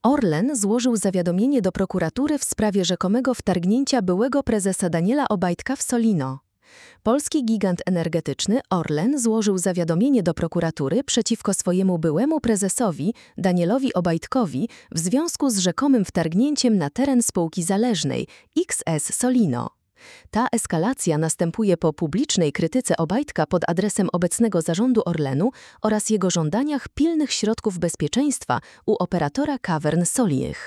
Orlen złożył zawiadomienie do prokuratury w sprawie rzekomego wtargnięcia byłego prezesa Daniela Obajtka w Solino. Polski gigant energetyczny Orlen złożył zawiadomienie do prokuratury przeciwko swojemu byłemu prezesowi Danielowi Obajtkowi w związku z rzekomym wtargnięciem na teren spółki zależnej XS Solino. Ta eskalacja następuje po publicznej krytyce Obajtka pod adresem obecnego zarządu Orlenu oraz jego żądaniach pilnych środków bezpieczeństwa u operatora kawern Soliich.